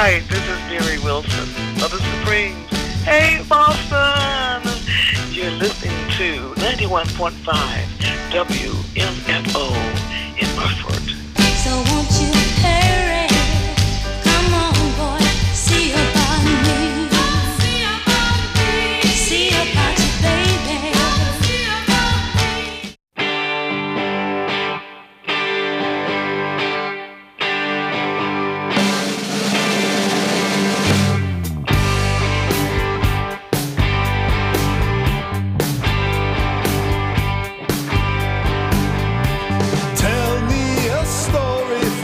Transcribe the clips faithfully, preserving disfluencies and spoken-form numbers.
right, this is Mary Wilson of the Supremes. Hey, Boston! You're listening to ninety-one point five W M F O in Murford. So won't you hurry? Come on, boy, see about me. See about me. See about you, baby. See about me. Tell me a story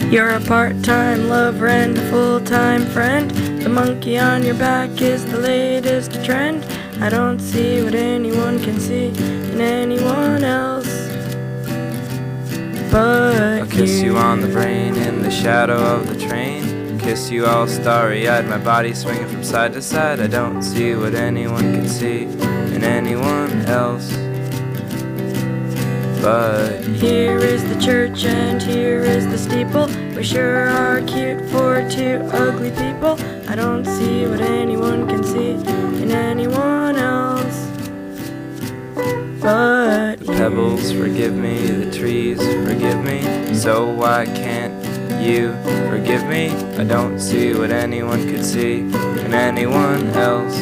You're a part-time lover and a full-time friend. The monkey on your back is the latest trend. I don't see what anyone can see in anyone else but I'll kiss you. you on the brain in the shadow of the train. Kiss you all starry-eyed, my body swinging from side to side. I don't see what anyone can see in anyone else but here is the church and here is the steeple. We sure are cute for two ugly people. I don't see what anyone can see in anyone else but the pebbles forgive me, the trees forgive me. So why can't you forgive me? I don't see what anyone could see in anyone else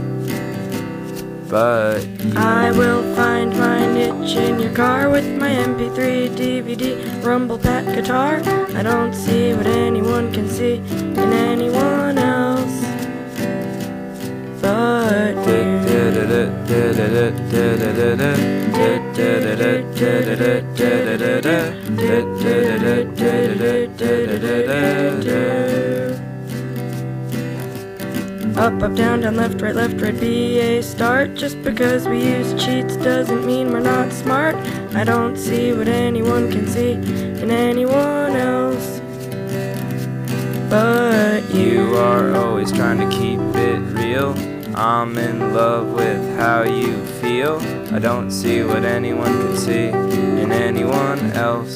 but you. I will find my niche in your car with my M P three, D V D, rumble pack guitar. I don't see what anyone can see in anyone else but you. Up, up, down, down, left, right, left, right, B A start. Just because we use cheats doesn't mean we're not smart. I don't see what anyone can see in anyone else but you. You are always trying to keep it real. I'm in love with how you feel. I don't see what anyone can see in anyone else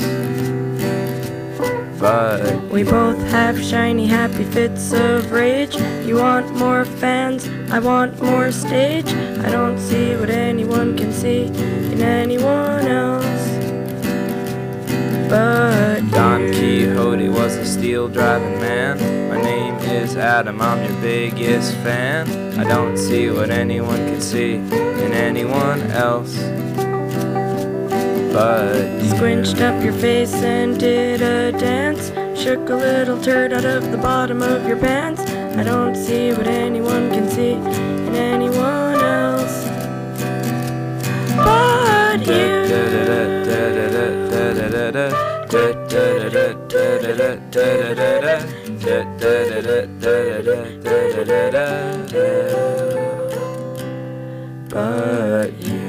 but we both have shiny, happy fits of rage. You want more fans, I want more stage. I don't see what anyone can see in anyone else but Don you. Quixote was a steel driving man. My name is Adam, I'm your biggest fan. I don't see what anyone can see in anyone else but you. Squinched up your face and did a dance. Shook a little turd out of the bottom of your pants. I don't see what anyone can see in anyone else but you. But you.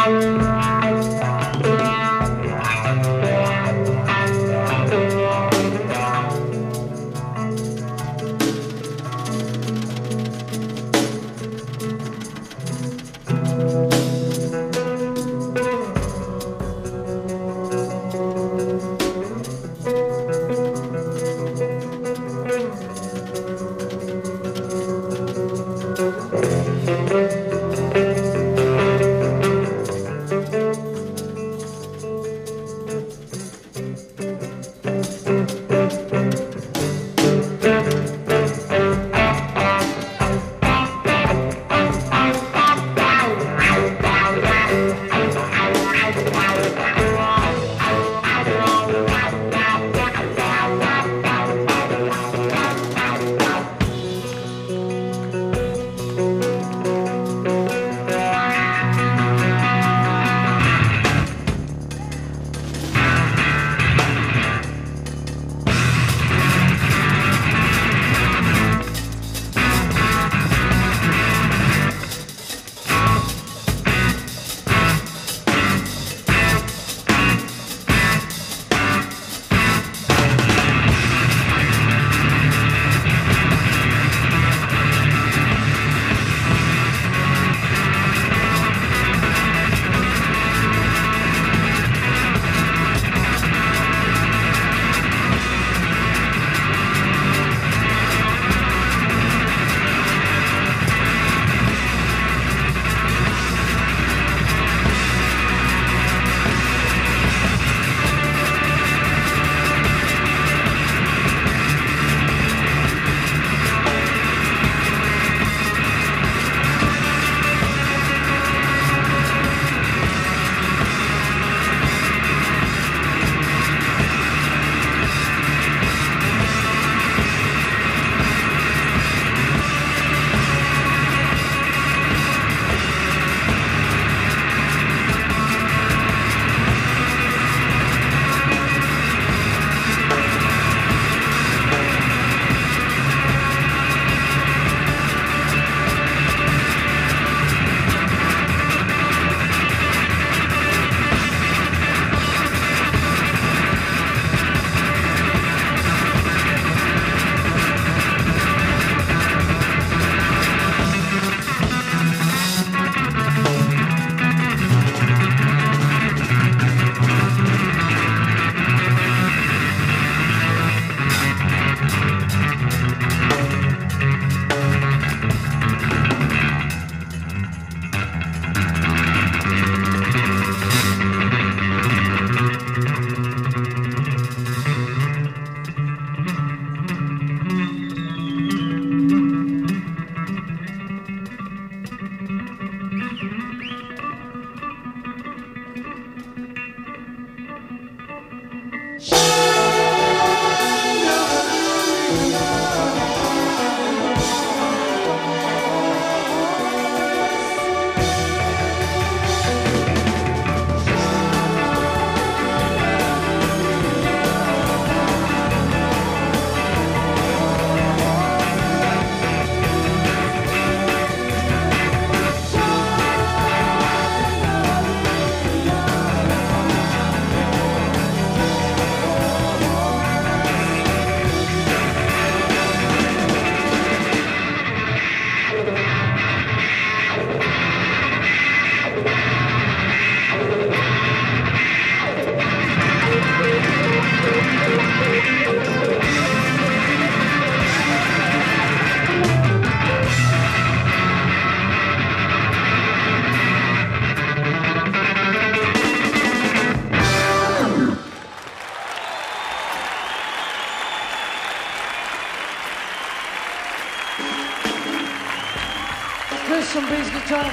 Chris some bass guitar.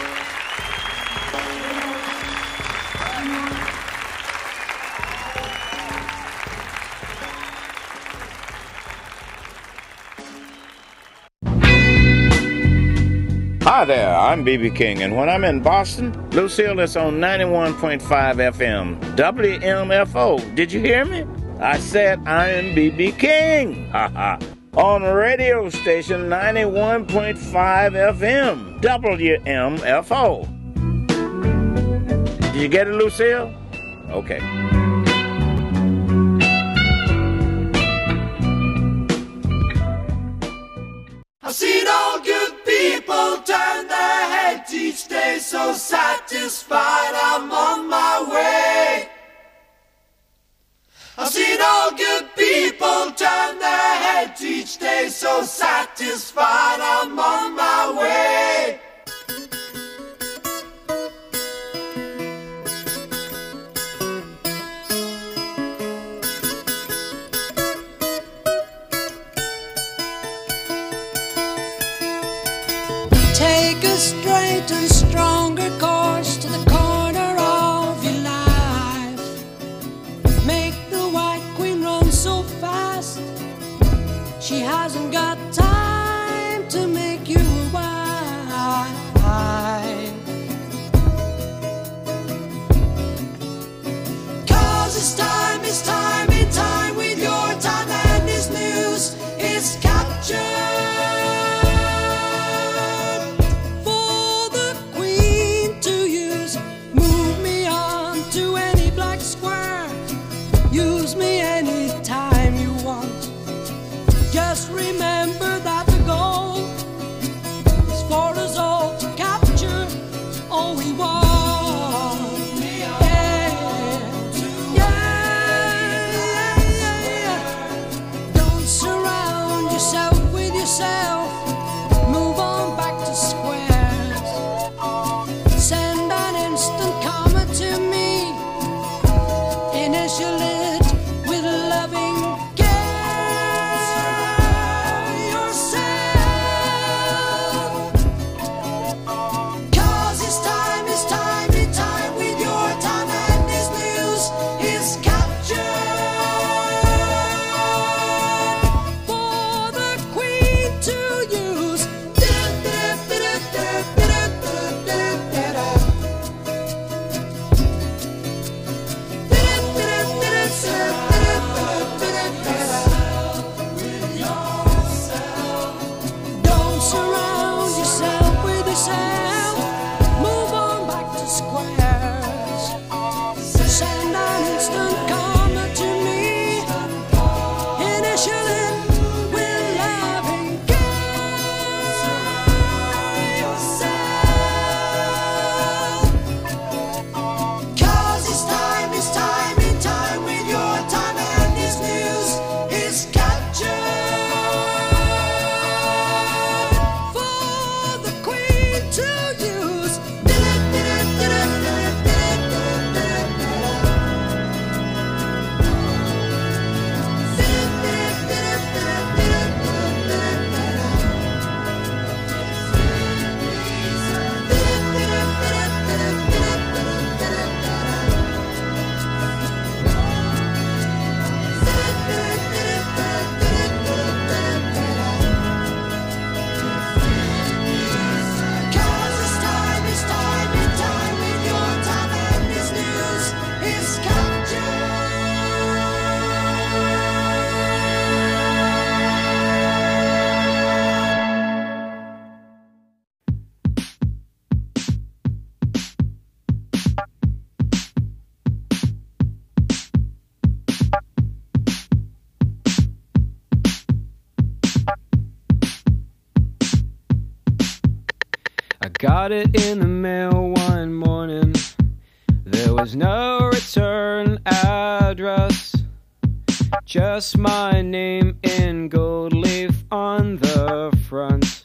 Hi there, I'm B B King, and when I'm in Boston, Lucille is on ninety-one point five F M, W M F O. Did you hear me? I said I'm B B King. Ha ha. On radio station ninety-one point five F M, W M F O. you get it, Lucille? Okay. I've seen all good people turn their heads each day, so satisfied I'm on my way. I've seen all good people turn their heads each day, so satisfied I'm on my way. Take a straight and stronger course to the corner of your life. Make the White Queen run so fast, she hasn't got time to make you a wife. Cause it's time, it's time, in time with your time, and this news is captured. Use me anytime you want. Just remember that the goal is for us all to capture all we want. Yeah, yeah, yeah, yeah. Don't surround yourself with yourself. Move on back to squares. Send an instant comment to me. Initial it with loving care yourself. Cause it's time, it's time, it's time with your time, and this news is captured for the Queen to use. Don't surround yourself with yourself. Move on back to squares. Send an instant comment to me. Initial it with loving care yourself. Cause it's time, it's time, in time with your time, and this news is captured for the Queen to use. Cause it's time, it's time, in time with your time, and this news is I got it in the mail one morning. There was no return address, just my name in gold leaf on the front.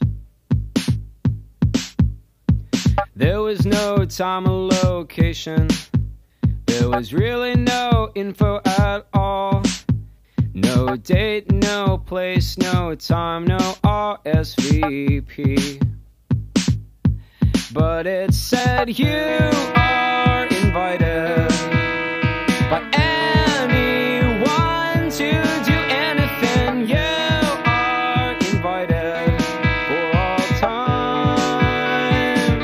There was no time or location. There was really no info at all. No date, no place, no time, no R S V P. But it said you are invited by anyone to do anything. You are invited for all time.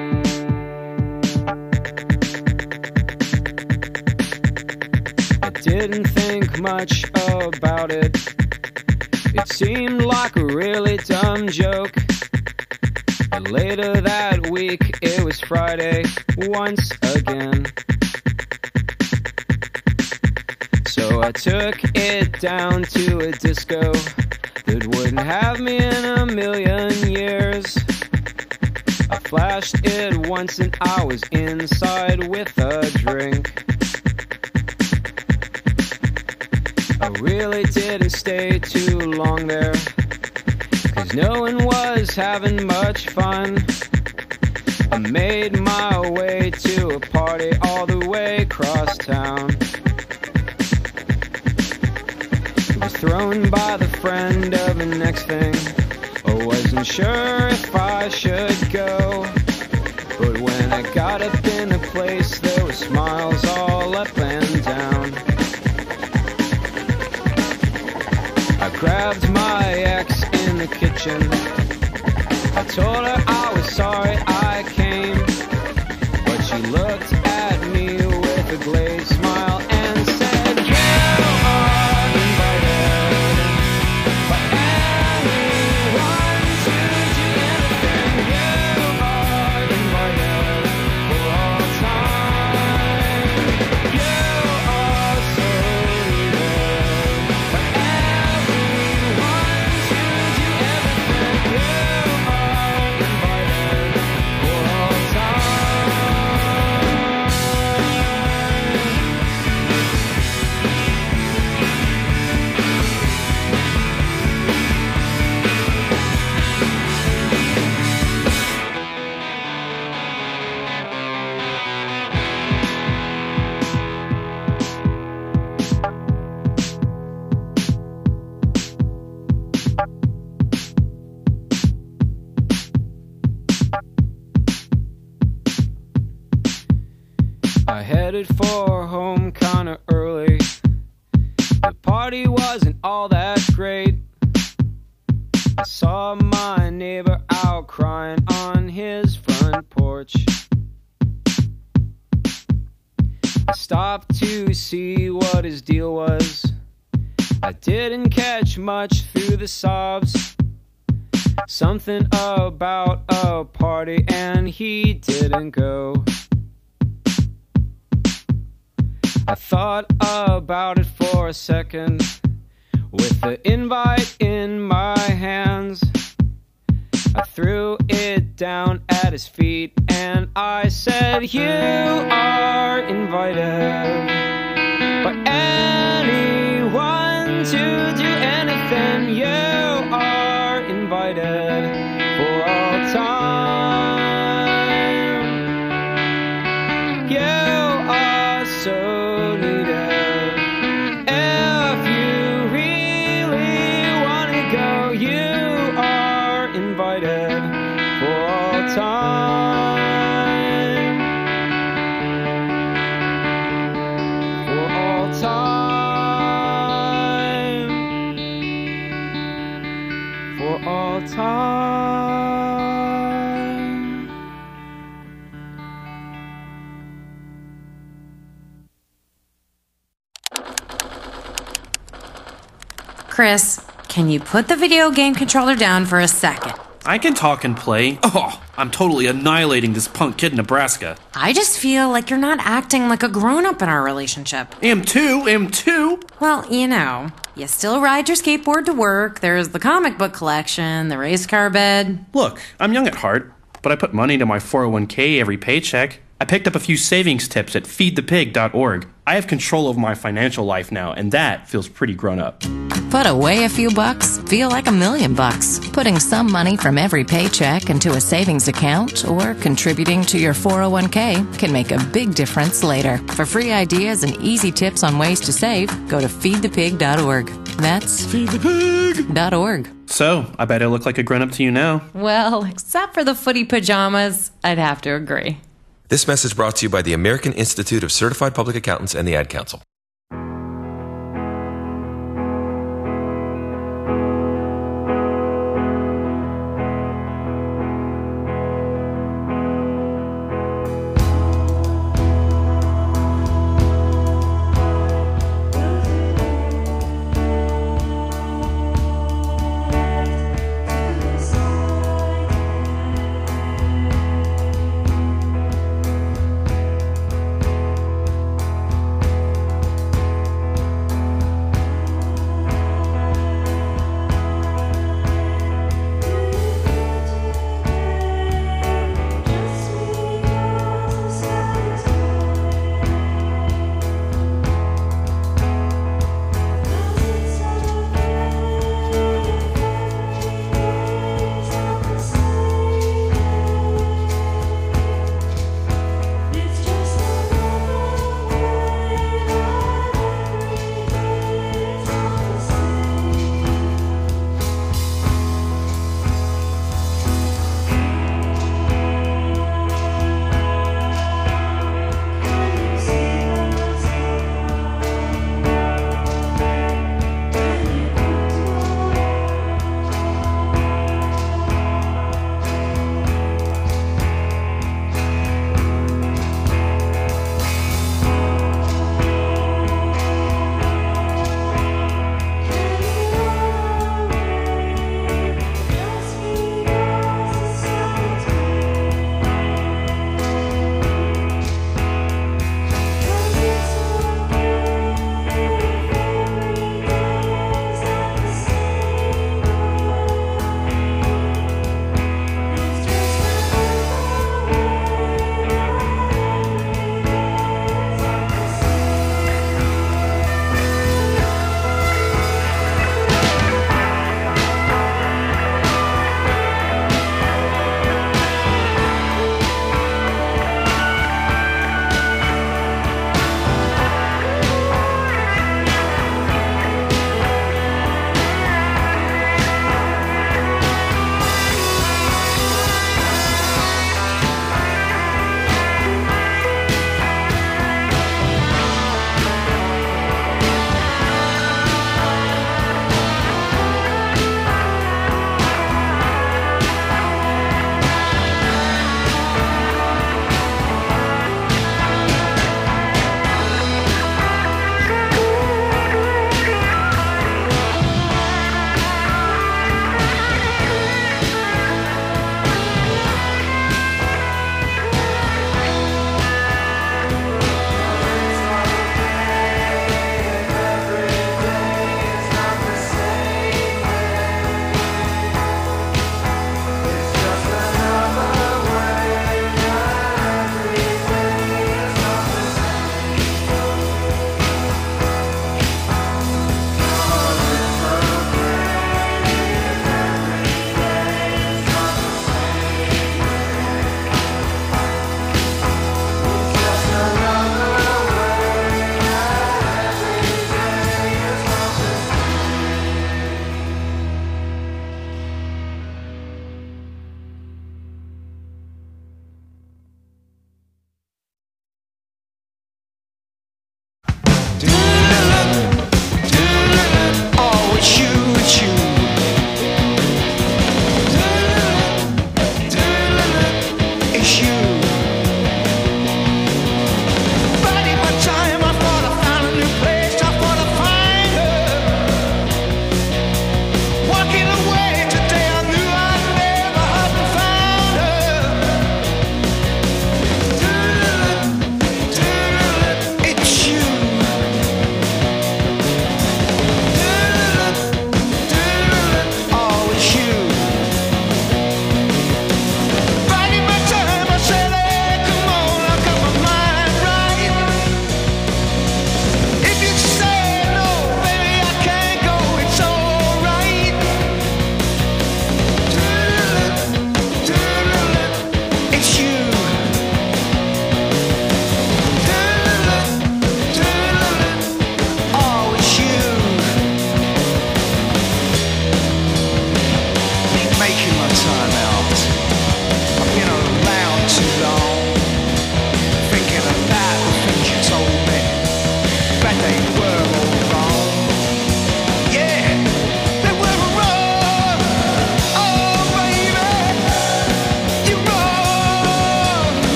I didn't think much about it. It seemed like a really dumb joke. It Later that week, it was Friday once again. So I took it down to a disco that wouldn't have me in a million years. I flashed it once and I was inside with a drink. I really didn't stay too long there, 'cause no one was having much fun. I made my way to a party all the way across town. It was thrown by the friend of the next thing. I wasn't sure if I should go, but when I got up in the place, there were smiles all up and down. I grabbed my ex in the kitchen. I told her I was sorry I came, but she looked at me with a glazed smile and said, "You are invited by anyone to do anything. You are invited for all time. You are so needed by everyone to do everything. You are invited for all time." I headed for home kinda early. The party wasn't all that great. I saw my neighbor out crying on his front porch. I stopped to see what his deal was. I didn't catch much through the sobs. Something about a party and he didn't go. I thought about it for a second, with the invite in my hands. I threw it down at his feet and I said, "You are invited by anyone to do anything. You are invited for all time. You are so needed. If you really want to go, you are invited for all time. For all time. For all time. Chris, can you put the video game controller down for a second? I can talk and play. Oh, I'm totally annihilating this punk kid in Nebraska. I just feel like you're not acting like a grown-up in our relationship. Am too, am too. Well, you know, you still ride your skateboard to work, there's the comic book collection, the race car bed. Look, I'm young at heart, but I put money into my four oh one k every paycheck. I picked up a few savings tips at feed the pig dot org. I have control over my financial life now, and that feels pretty grown up. Put away a few bucks, feel like a million bucks. Putting some money from every paycheck into a savings account or contributing to your four oh one k can make a big difference later. For free ideas and easy tips on ways to save, go to feed the pig dot org. That's feed the pig dot org. So, I bet I look like a grown-up to you now. Well, except for the footy pajamas, I'd have to agree. This message brought to you by the American Institute of Certified Public Accountants and the Ad Council.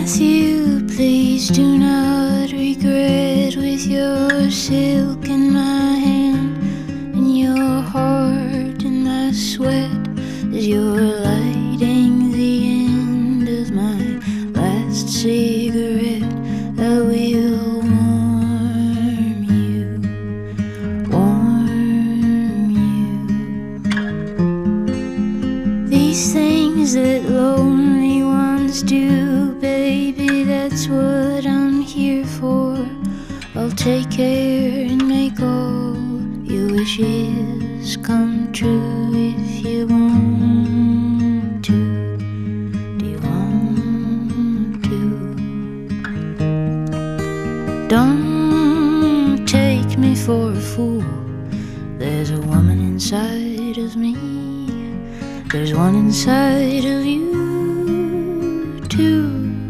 Matthew, please do not regret. With your silk in my hand and your heart in my sweat, as you're lighting the end of my last cigarette, I will warm you, warm you. These things that lonely ones do, baby, that's what I'm here for. I'll take care and make all your wishes come true if you want to. Do you want to? Don't take me for a fool. There's a woman inside of me. There's one inside of you too.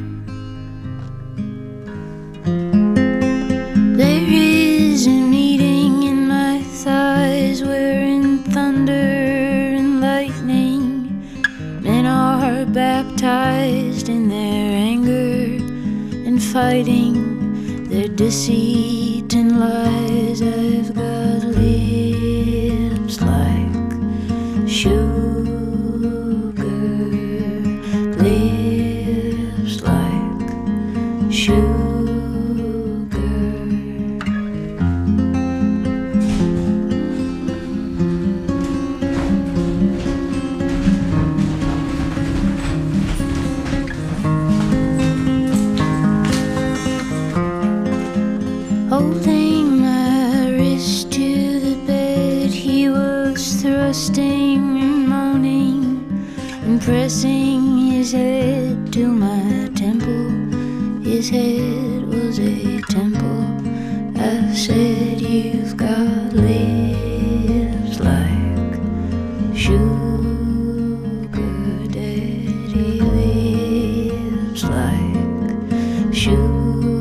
There is a meeting in my thighs wherein thunder and lightning, men are baptized in their anger and fighting their deceit and lies. I've got lips like sugar, lips like sugar. Holding my wrist to the bed, he was thrusting and moaning and pressing his head to my temple. His head was a temple. I said, you've got lips like sugar, daddy, lips like sugar.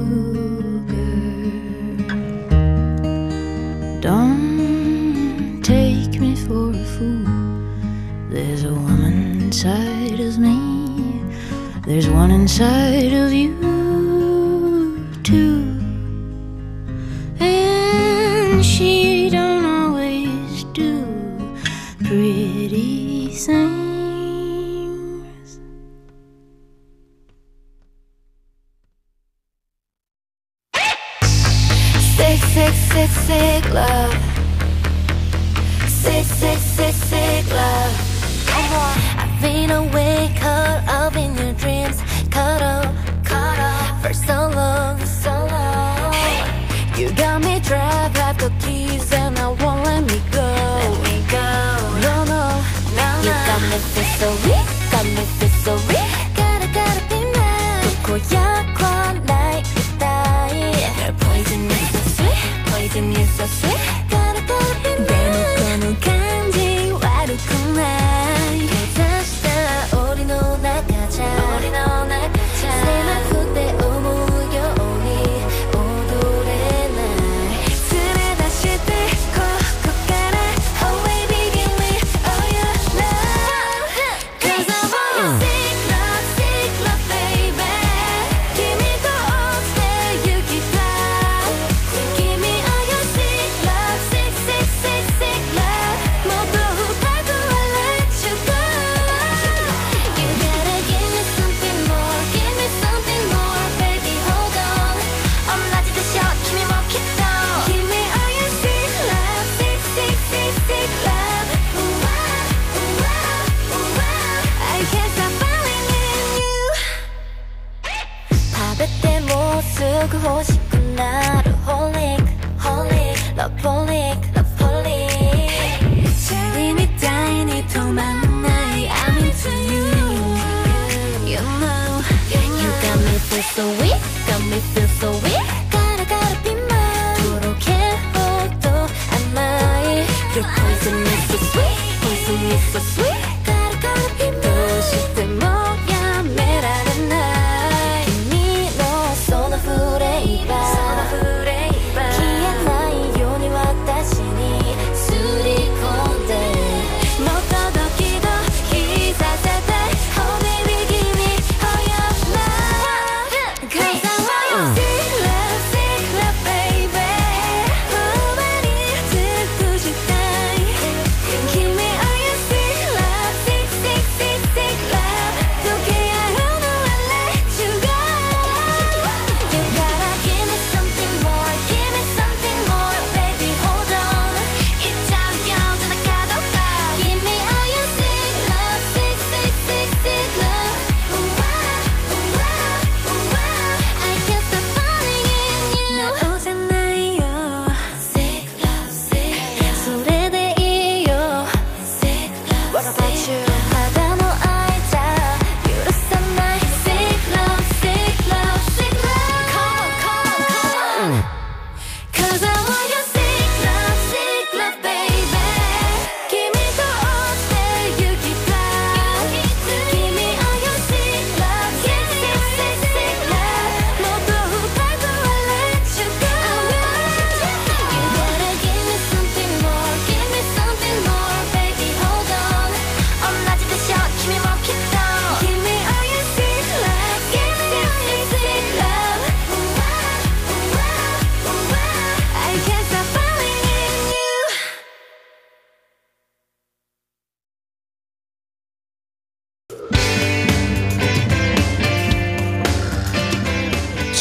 Don't take me for a fool. There's a woman inside of me. There's one inside of you too. And she don't always do pretty things. Sick, sick, sick, sick love. Sick, sick, sick, sick love. I've been awake, caught up in your dreams, caught up, caught up for so long, so long. You got me trapped, I've got keys and I won't let me go. Let me go. No, no, no, no. You got me feel so weak, got me feel so weak. Gotta, gotta be mine. 고약한 나의 따위. Your poison is so sweet, poison is so sweet. Gotta, gotta be mine. 대놓고는 간지와르구나. 싶은 나를 holic, holic, loveholic, loveholic. Teeny tiny to만 나의 I'm into you. You know, you got me feel so weak, got me feel so weak. Gotta, gotta be mine. 그렇게 호도 안 나의 Your poison is so sweet, poison is so sweet. Gotta, gotta be mine. 또 싶대 뭐야 매라는 날. Oh baby, give me all your love.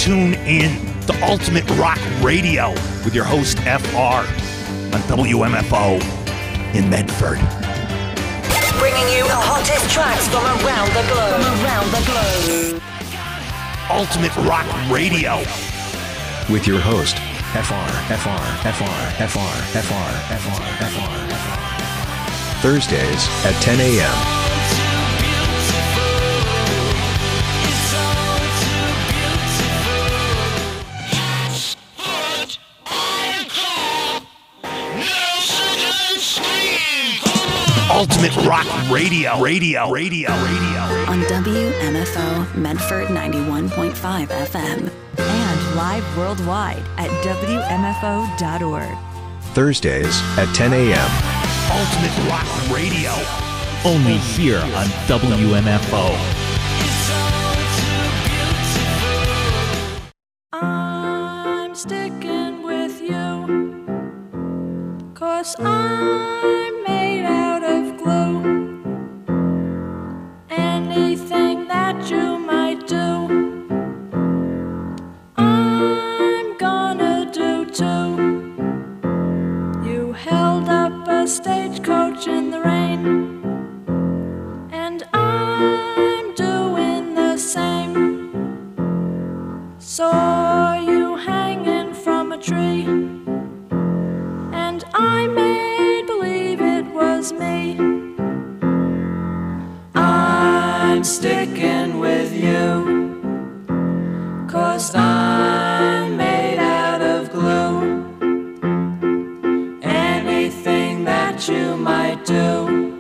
tune in to Ultimate Rock Radio with your host F R on W M F O in Medford. Bringing you the hottest tracks from around the globe. From around the globe. Ultimate Rock Radio with your host F R, F R, F R, F R, F R, F R, F R, F R. Thursdays at ten a.m. Ultimate Rock Radio, radio, radio, radio. On W M F O Medford ninety-one point five F M. And live worldwide at W M F O dot org. Thursdays at ten a.m. Ultimate Rock Radio. Only here on W M F O. I'm sticking with you, 'cause I'm made out of glue. Anything that you might do, I'm gonna do too. You held up a stagecoach in the rain, and I'm doing the same. Saw you hanging from a tree, and I made believe it was me. I'm sticking with you, 'cause I'm made out of glue. Anything that you might do,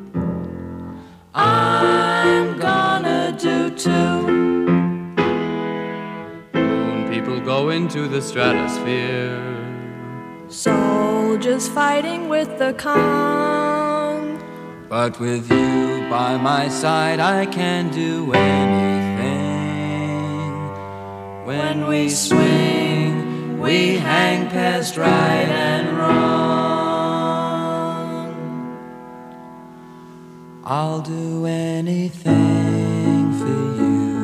I'm gonna do too. Moon people go into the stratosphere. Soldiers fighting with the Kong. But with you by my side, I can do anything. When we swing, we hang past right and wrong. I'll do anything for you,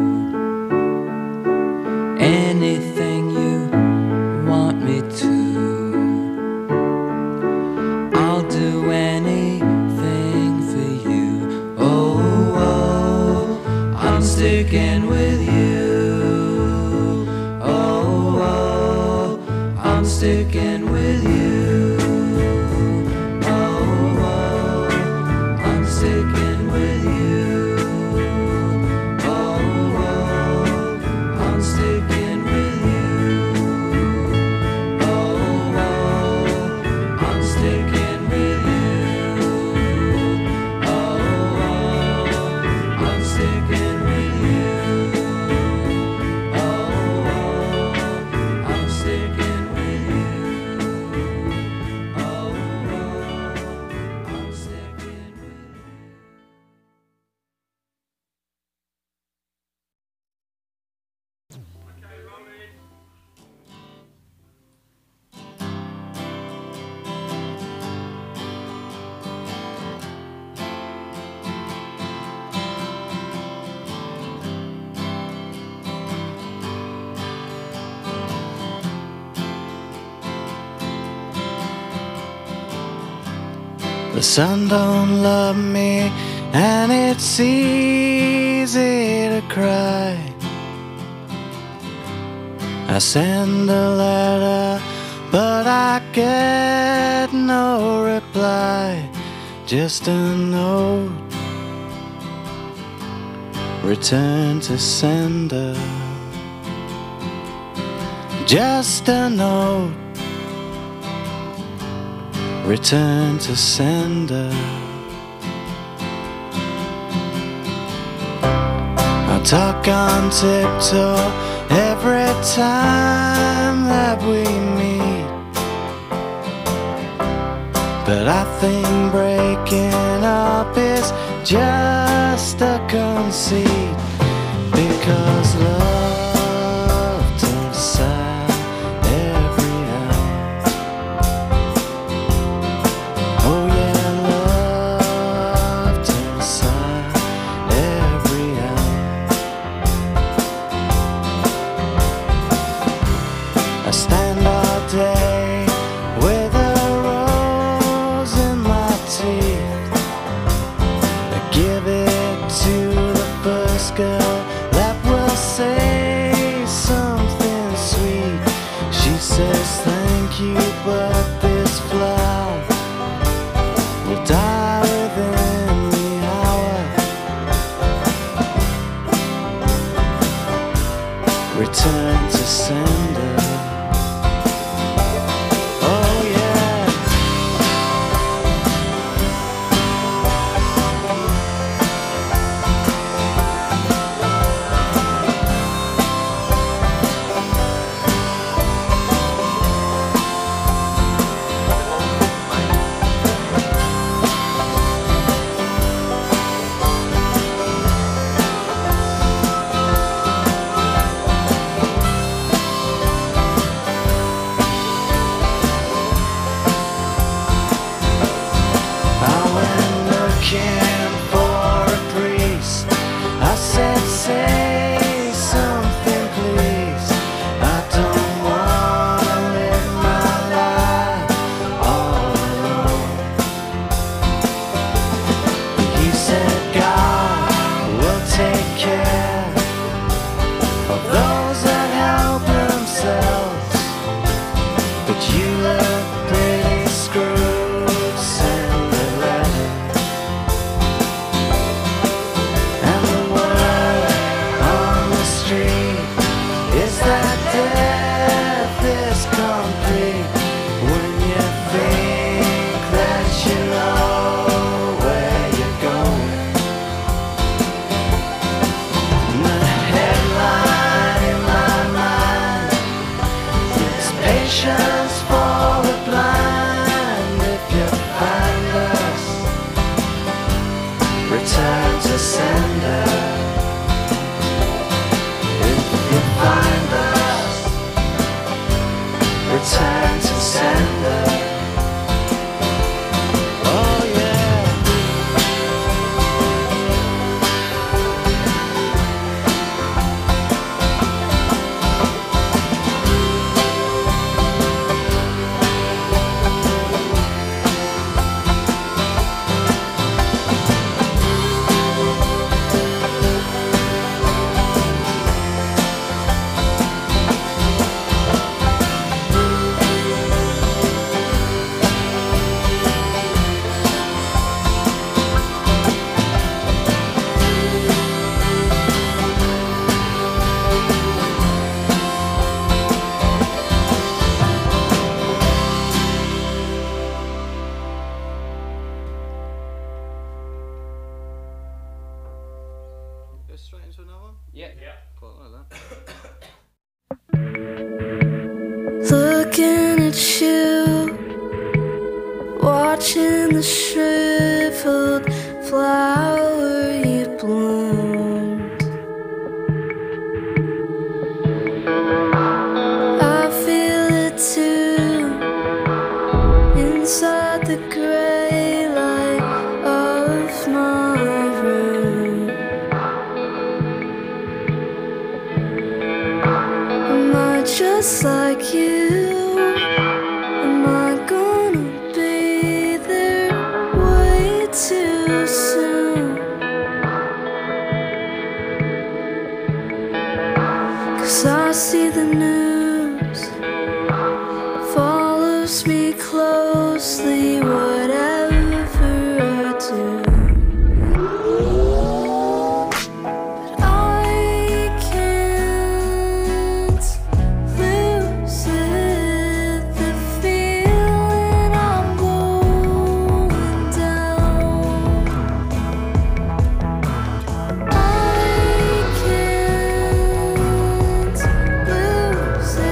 anything you want me to. I'll do anything for you. Oh, oh, I'm sticking with you. Oh, oh, I'm sticking with you. Oh, oh, I'm sticking with you. Oh, oh, I'm sticking with you. Oh, oh, I'm sticking with you. Oh, oh, I'm sticking with you. Oh, oh, I'm sticking with you. Oh, oh, I'm sticking with you. The sun don't love me, and it's easy to cry. I send a letter, but I get no reply. Just a note, return to sender. Just a note, return to sender. I talk on tiptoe every time that we meet, but I think breaking up is just a conceit, because love turns sad every hour. Oh yeah, love turns sad every hour. return to sender. Oh yeah. Looking at you, watching the shriveled flower you bloomed. I feel it too, inside the gray light of my room. Am I just like you? Am I gonna be there way too soon? 'Cause I see the news follows me closely, whatever I do. But I can't lose it, the feeling I'm going down. I can't lose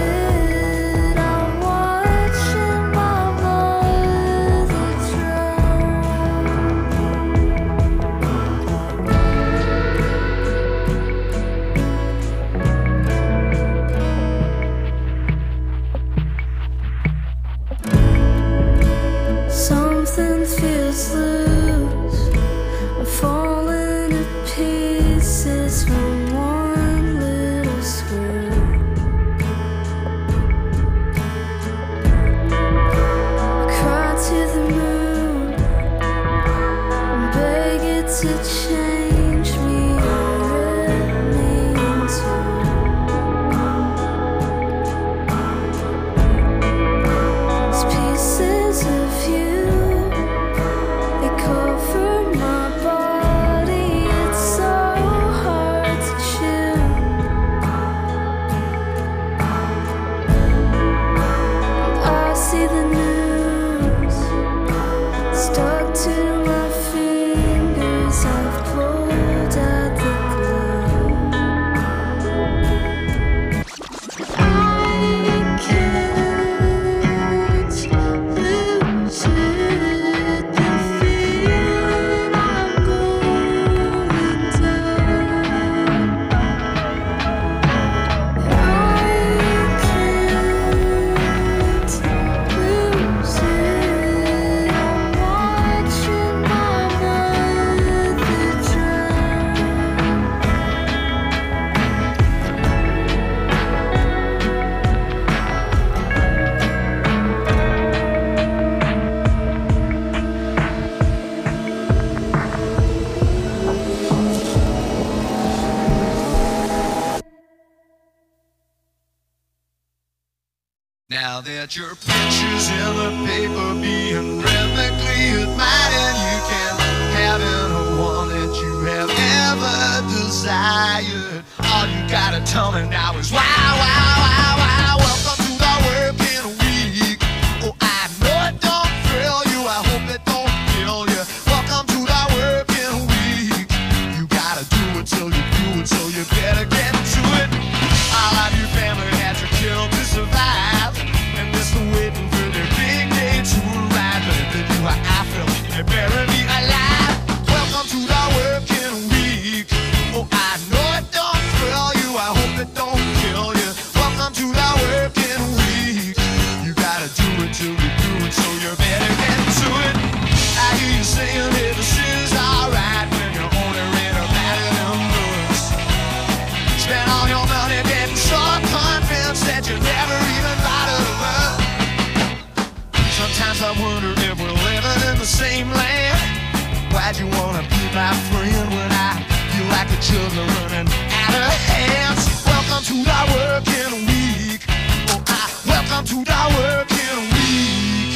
Now that your picture's in the paper being rhythmically admired, you can have any one that you have ever desired. All you gotta tell me now is wow, wow, wow, wow. Welcome to the working week. Oh, I know it don't thrill you, I hope it don't kill you. Welcome to the working week. You gotta do it till you do it, so you better get to it. All of your family had to kill to survive, and they're still waiting for their big day to arrive. But if they do how I feel, they better be alive. Welcome to the working week. Oh, I know it don't thrill you, I hope it don't kill you. Welcome to the working week. You gotta do it till you do it, so you better get to it. I hear you saying that this is alright when you're only read about it in books. Spend all your money getting so convinced that you never even thought of her. Sometimes I wonder if we're living in the same land. Why'd you wanna be my friend when I feel like the children running out of hands? Welcome to the working week. Oh, I welcome to the working week.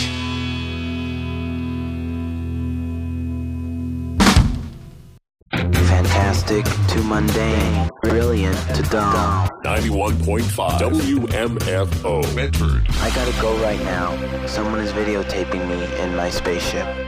Fantastic to mundane, brilliant to dumb. ninety-one point five W M F O Medford. I gotta go right now. Someone is videotaping me in my spaceship.